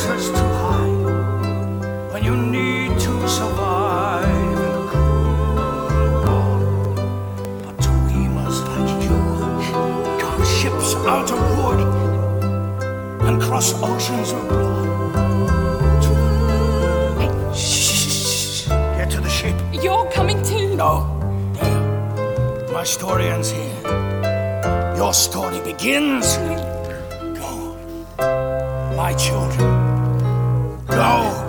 mountains to hide when you need to survive in the cruel world. But dreamers like you turn ships out of wood and cross oceans of blood. Hey, shh! Get to the ship. You're coming too. No, there. My story ends here. Your story begins. Go, my children. Go.